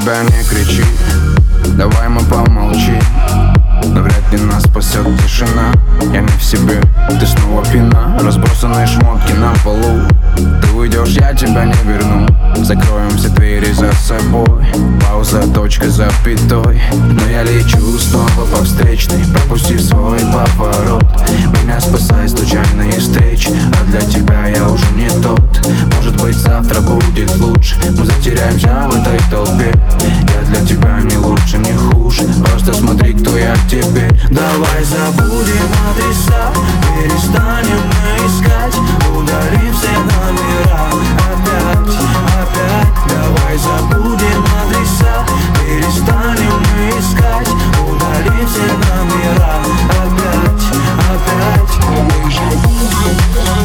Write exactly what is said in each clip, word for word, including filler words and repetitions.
тебя не кричи, давай мы помолчим. Но вряд ли нас спасет тишина. Я не в себе, ты снова пьяна. Разбросанные шмотки на полу. Ты уйдешь, я тебя не верну. Закроем все двери за собой. Пауза, точка, запятой. Но я лечу снова по встречной, пропустив свой поворот. Меня спасает случайные встречи, а для тебя я уже не тот. Может быть, завтра будет лучше. Мы затеряемся в этой толпе. Я для тебя не лучше, не хуже. Просто смотри, кто я теперь. Давай забудем адреса, перестанем мы искать, удалим все номера. Опять, опять. Давай забудем адреса, перестанем мы искать, удалим все номера. Опять, опять. Давай забудем.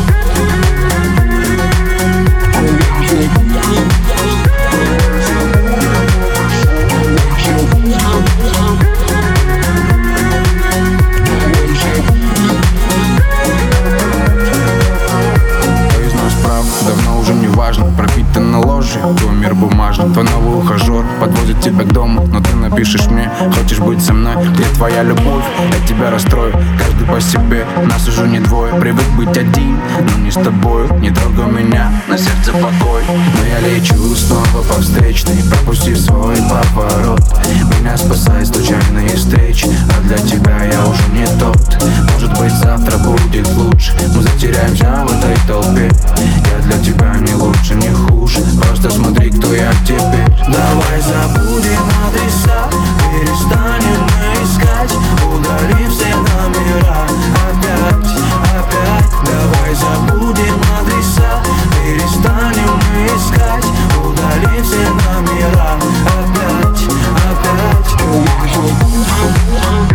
Пропитан на ложе, твой мир бумажный. Твой новый ухажер подвозит тебя к дому, но ты напишешь мне: хочешь быть со мной? Где твоя любовь? Я тебя расстрою, каждый по себе, нас уже не двое. Привык быть один, но не с тобою. Не трогай меня, на сердце покой. Но я лечу снова по встречной, пропустив свой поворот. Меня спасает случайные встречи, а для тебя я уже не тот. Может быть, завтра будет лучше. Мы затеряемся в этой толпе. Я для тебя не лучше, не хуже. Просто смотри, кто я теперь. Давай забудем адреса, перестанем мы искать, удалим все номера. Опять, опять. Давай забудем адреса, перестанем мы искать, удалим все номера. Опять, опять. Давай забудем.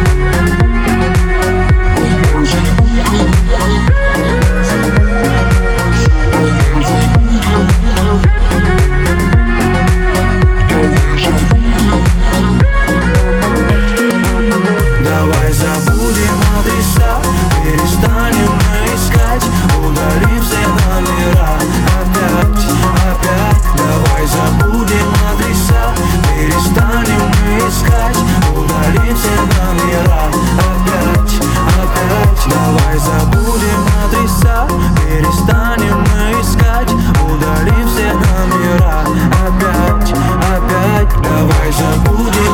Давай забудем адреса, перестанем мы искать, удалим все номера. Опять, опять. Давай забудем адреса, перестанем мы искать, удалим все номера. Опять, опять. Давай забудем адреса, перестанем мы искать, удалим все номера. Опять, опять. Давай забудем